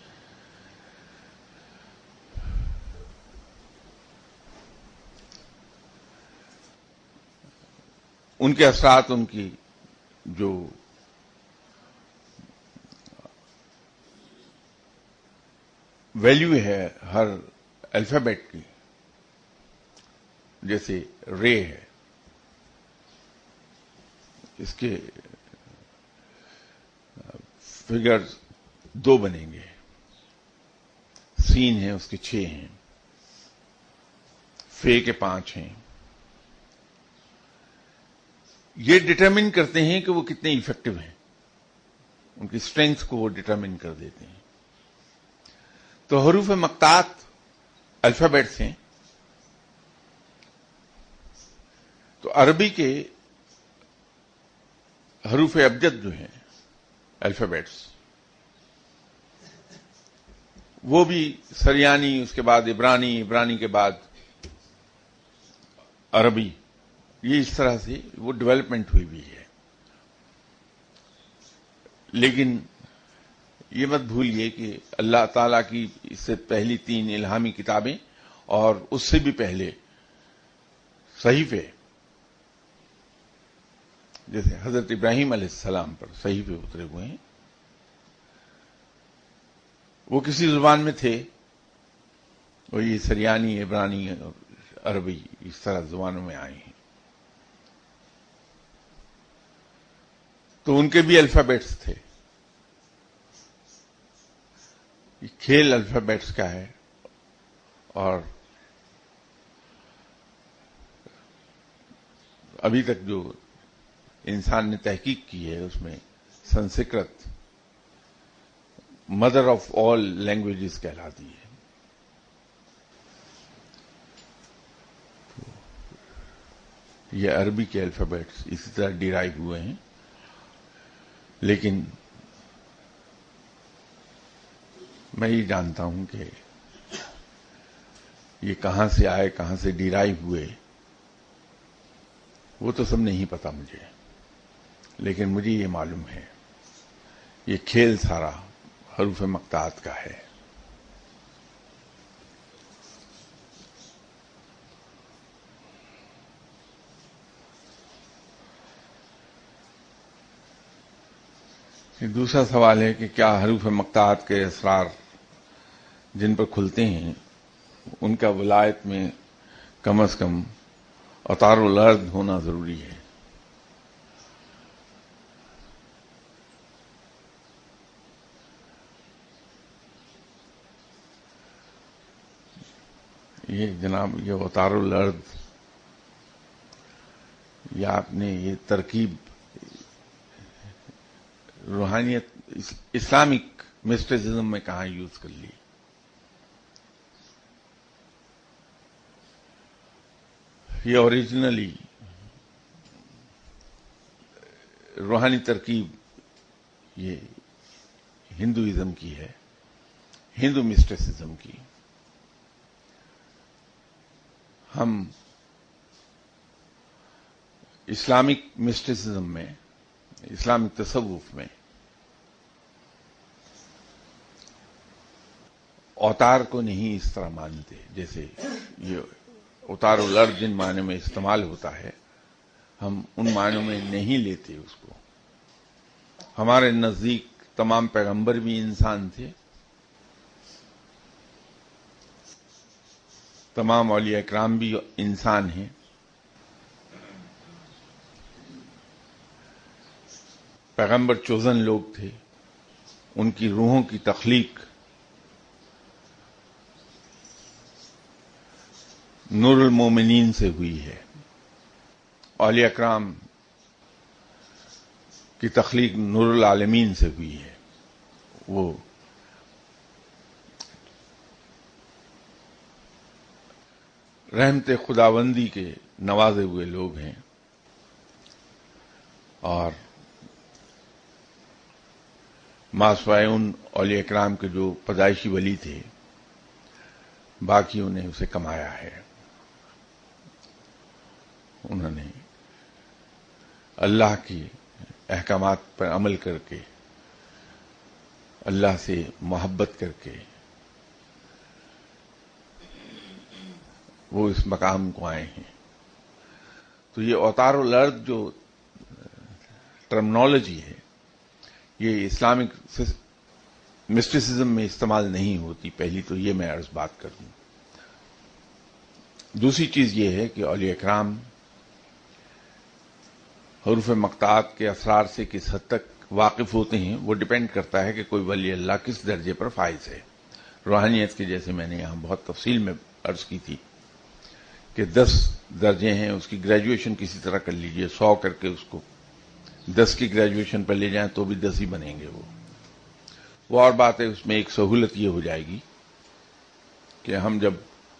ان کے اثرات، ان کی جو ویلیو ہے ہر الفابیٹ کی، جیسے رے ہے، اس کے فگرز 2 بنیں گے. سین ہے اس کے 6 ہیں، فے کے 5 ہیں. یہ ڈٹرمن کرتے ہیں کہ وہ کتنے ایفیکٹو ہیں، ان کی اسٹرینگتھ کو وہ ڈٹرمن کر دیتے ہیں. تو حروف مقطعات الفابیٹس ہیں. تو عربی کے حروف ابجد جو ہیں الفابیٹس، وہ بھی سریانی، اس کے بعد عبرانی، عبرانی کے بعد عربی، یہ اس طرح سے وہ ڈیولپمنٹ ہوئی بھی ہے. لیکن یہ مت بھولیے کہ اللہ تعالی کی اس سے پہلی 3 الہامی کتابیں اور اس سے بھی پہلے صحیفے، جیسے حضرت ابراہیم علیہ السلام پر صحیفے اترے ہوئے ہیں، وہ کسی زبان میں تھے. وہ یہ سریانی، عبرانی اور عربی اس طرح زبانوں میں آئے ہیں. تو ان کے بھی الفابیٹس تھے. یہ کھیل الفابیٹس کا ہے. اور ابھی تک جو انسان نے تحقیق کی ہے اس میں Sanskrit mother of all languages کہلاتی ہے. یہ عربی کے الفابیٹس اسی طرح ڈیرائیو ہوئے ہیں. لیکن میں یہ جانتا ہوں کہ یہ کہاں سے آئے، کہاں سے ڈیرائیو ہوئے، وہ تو سب نہیں پتا مجھے. لیکن مجھے یہ معلوم ہے یہ کھیل سارا حروف مقطعات کا ہے. دوسرا سوال ہے کہ کیا حروف مقطعات کے اسرار جن پر کھلتے ہیں ان کا ولایت میں کم از کم اوتار الارض ہونا ضروری ہے؟ یہ جناب، یہ اوتار الارض، یہ آپ نے یہ ترکیب روحانیت اسلامک مسٹرزم میں کہاں یوز کر لی. یہ اوریجنلی روحانی ترکیب یہ ہندوازم کی ہے، ہندو مسٹرسزم کی. ہم اسلامک مسٹرسزم میں، اسلامک تصوف میں اوتار کو نہیں اس طرح مانتے جیسے یہ اوتار الارض جن معنی میں استعمال ہوتا ہے، ہم ان معنوں میں نہیں لیتے اس کو. ہمارے نزدیک تمام پیغمبر بھی انسان تھے، تمام اولیاء اکرام بھی انسان ہیں. پیغمبر چوزن لوگ تھے، ان کی روحوں کی تخلیق نور المومنین سے ہوئی ہے. اولیاء اکرام کی تخلیق نور العالمین سے ہوئی ہے. وہ رحمت خداوندی کے نوازے ہوئے لوگ ہیں، اور ماسوائے ان اولیاء اکرام کے جو پیدائشی ولی تھے، باقیوں نے اسے کمایا ہے. انہوں نے اللہ کے احکامات پر عمل کر کے، اللہ سے محبت کر کے وہ اس مقام کو آئے ہیں. تو یہ اوتار الارض جو ٹرمنالوجی ہے، یہ اسلامک مسٹرسزم میں استعمال نہیں ہوتی. پہلی تو یہ میں عرض بات کر دوں. دوسری چیز یہ ہے کہ اولیاء اکرام حروف مقطوعات کے اسرار سے کس حد تک واقف ہوتے ہیں، وہ ڈپینڈ کرتا ہے کہ کوئی ولی اللہ کس درجے پر فائز ہے. روحانیت کے جیسے میں نے یہاں بہت تفصیل میں عرض کی تھی کہ 10 درجے ہیں، اس کی گریجویشن کسی طرح کر لیجئے، 100 کر کے اس کو 10 کی گریجویشن پر لے جائیں تو بھی 10 ہی بنیں گے. وہ اور بات ہے. اس میں ایک سہولت یہ ہو جائے گی کہ ہم جب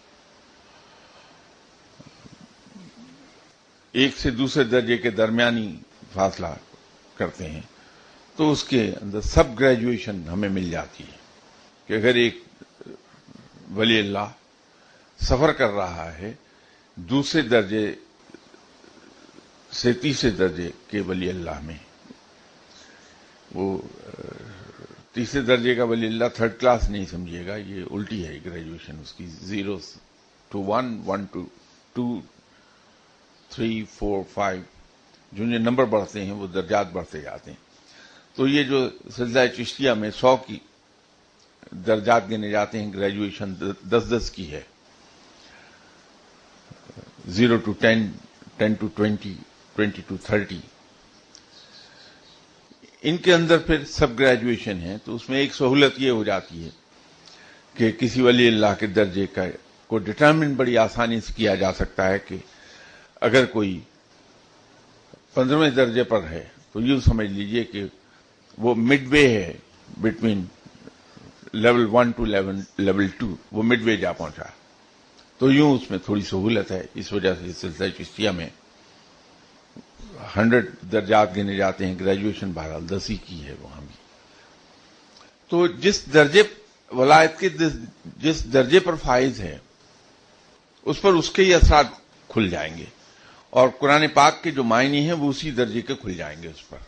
ایک سے دوسرے درجے کے درمیانی فاصلہ کرتے ہیں تو اس کے اندر سب گریجویشن ہمیں مل جاتی ہے کہ اگر ایک ولی اللہ سفر کر رہا ہے دوسرے درجے سے تیسرے درجے کے ولی اللہ میں، وہ تیسرے درجے کا ولی اللہ 3rd کلاس نہیں سمجھیے گا، یہ الٹی ہے گریجویشن اس کی. 0 to 1 1 to 2 3 4 5 جو نمبر بڑھتے ہیں وہ درجات بڑھتے جاتے ہیں. تو یہ جو سلسلہ چشتیہ میں 100 کی درجات گنے جاتے ہیں، گریجویشن 10 کی ہے. 0 to 10 10 to 20 20 to 30 ان کے اندر پھر سب گریجویشن ہے. تو اس میں ایک سہولت یہ ہو جاتی ہے کہ کسی ولی اللہ کے درجے کا کو ڈٹرمن بڑی آسانی سے کیا جا سکتا ہے کہ اگر کوئی 15ویں درجے پر ہے تو یوں سمجھ لیجئے کہ وہ مڈ وے ہے بٹوین لیول 1 ٹو لیول 2، وہ مڈ وے جا پہنچا. تو یوں اس میں تھوڑی سہولت ہے. اس وجہ سے سلسلہ چشتیہ میں 100 درجات گنے جاتے ہیں، گریجویشن بہرحال 10 ہی کی ہے وہاں بھی. تو جس درجے ولایت کے جس درجے پر فائز ہے اس پر اس کے ہی اثرات کھل جائیں گے، اور قرآن پاک کے جو معنی ہیں وہ اسی درجے کے کھل جائیں گے اس پر.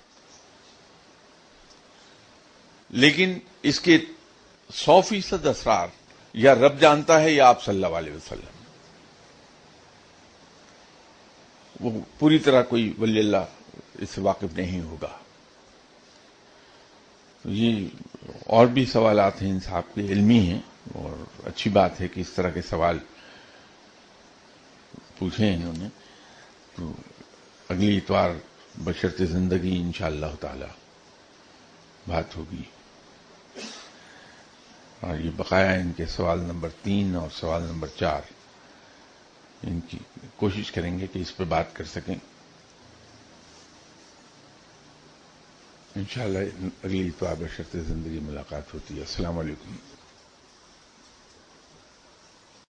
لیکن اس کے 100% اثرات یا رب جانتا ہے یا آپ صلی اللہ علیہ وسلم. وہ پوری طرح کوئی ولی اللہ اس سے واقف نہیں ہوگا. یہ اور بھی سوالات ہیں ان صاحب کے، علمی ہیں، اور اچھی بات ہے کہ اس طرح کے سوال پوچھے ہیں انہوں نے. تو اگلی اتوار بشرط زندگی انشاءاللہ تعالی بات ہوگی. اور یہ بقایا ان کے سوال نمبر 3 اور سوال نمبر 4 ان کی کوشش کریں گے کہ اس پہ بات کر سکیں انشاءاللہ اگلی اتوار بشرط زندگی ملاقات ہوتی ہے. السلام علیکم.